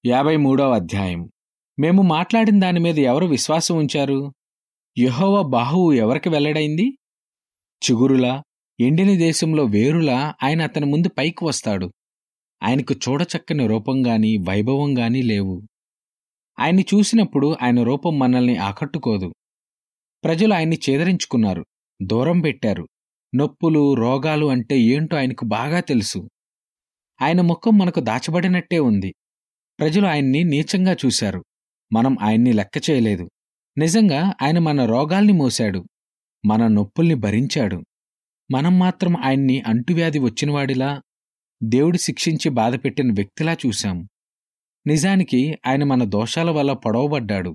53వ అధ్యాయం. మేము మాట్లాడిన దాని మీద ఎవరు విశ్వాసం ఉంచారు? యెహోవా బాహువు ఎవరికి వెల్లడైంది? చిగురులా, ఎండిన దేశంలో వేరులా ఆయన అతని ముందు పైకి వస్తాడు. ఆయనకు చూడచక్కని రూపంగాని వైభవంగాని లేవు. ఆయన్ని చూసినప్పుడు ఆయన రూపం మనల్ని ఆకట్టుకోదు. ప్రజలు ఆయన్ని చేదరించుకున్నారు, దూరం పెట్టారు. నొప్పులు, రోగాలు అంటే ఏంటో ఆయనకు బాగా తెలుసు. ఆయన ముఖం మనకు దాచబడినట్టే ఉంది. ప్రజలు ఆయన్ని నీచంగా చూశారు. మనం ఆయన్ని లెక్క చేయలేదు. నిజంగా ఆయన మన రోగాల్ని మోశాడు, మన నొప్పుల్ని భరించాడు. మనం మాత్రం ఆయన్ని అంటువ్యాధి వచ్చినవాడిలా, దేవుడు శిక్షించి బాధపెట్టిన వ్యక్తిలా చూశాం. నిజానికి ఆయన మన దోషాల వల్ల పొడవబడ్డాడు,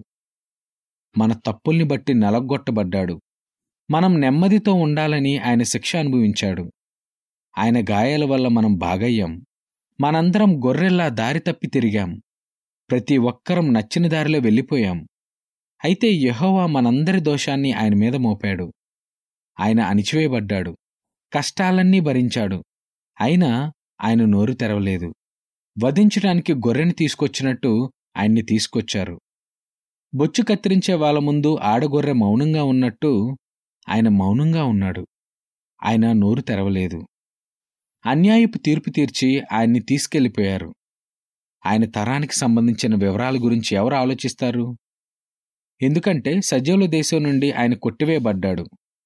మన తప్పుల్ని బట్టి నలగొట్టబడ్డాడు. మనం నెమ్మదితో ఉండాలని ఆయన శిక్ష అనుభవించాడు. ఆయన గాయాల వల్ల మనం బాగయ్యాం. మనందరం గొర్రెల్లా దారి తప్పి తిరిగాం. ప్రతి ఒక్కరం నచ్చిన దారిలో వెళ్ళిపోయాం. అయితే యెహోవా మనందరి దోషాన్ని ఆయన మీద మోపాడు. ఆయన అణిచివేయబడ్డాడు, కష్టాలన్నీ భరించాడు. అయినా ఆయన నోరు తెరవలేదు. వధించడానికి గొర్రెని తీసుకొచ్చినట్టు ఆయన్ని తీసుకొచ్చారు. బొచ్చు కత్తిరించే వాళ్ళ ముందు ఆడగొర్రె మౌనంగా ఉన్నట్టు ఆయన మౌనంగా ఉన్నాడు. ఆయన నోరు తెరవలేదు. అన్యాయపు తీర్పు తీర్చి ఆయన్ని తీసుకెళ్ళిపోయారు. ఆయన తరానికి సంబంధించిన వివరాల గురించి ఎవరు ఆలోచిస్తారు? ఎందుకంటే సజీవుల దేశం నుండి ఆయన కొట్టివేయబడ్డాడు.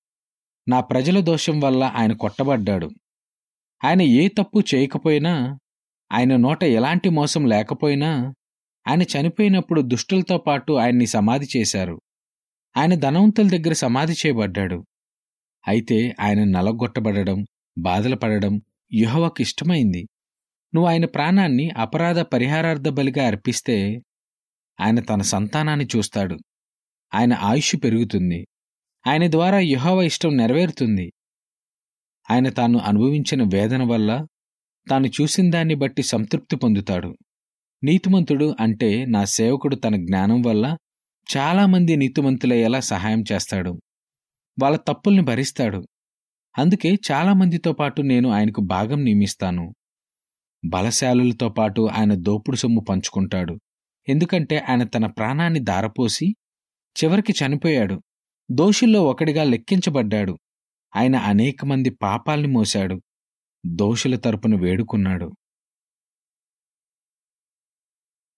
నా ప్రజల దోషం వల్ల ఆయన కొట్టబడ్డాడు. ఆయన ఏ తప్పు చేయకపోయినా, ఆయన నోట ఎలాంటి మోసం లేకపోయినా, ఆయన చనిపోయినప్పుడు దుష్టులతో పాటు ఆయన్ని సమాధి చేశారు. ఆయన ధనవంతుల దగ్గర సమాధి చేయబడ్డాడు. అయితే ఆయన నలగొట్టబడడం, బాధలు పడడం యెహోవాకు ఇష్టమైంది. నువ్వు ఆయన ప్రాణాన్ని అపరాధ పరిహారార్థ బలిగా అర్పిస్తే ఆయన తన సంతానాన్ని చూస్తాడు. ఆయన ఆయుష్ పెరుగుతుంది. ఆయన ద్వారా యెహోవా ఇష్టం నెరవేరుతుంది. ఆయన తాను అనుభవించిన వేదన వల్ల, తాను చూసిన దాన్ని బట్టి సంతృప్తి పొందుతాడు. నీతిమంతుడు అంటే నా సేవకుడు తన జ్ఞానం వల్ల చాలామంది నీతిమంతులయ్యేలా సహాయం చేస్తాడు. వాళ్ళ తప్పుల్ని భరిస్తాడు. అందుకే చాలామందితో పాటు నేను ఆయనకు భాగం నియమిస్తాను. బలశాలులతో పాటు ఆయన దోపుడు సొమ్ము పంచుకుంటాడు. ఎందుకంటే ఆయన తన ప్రాణాన్ని ధారపోసి చివరికి చనిపోయాడు. దోషుల్లో ఒకడిగా లెక్కించబడ్డాడు. ఆయన అనేక మంది పాపాల్ని మోశాడు. దోషుల తరపున వేడుకున్నాడు.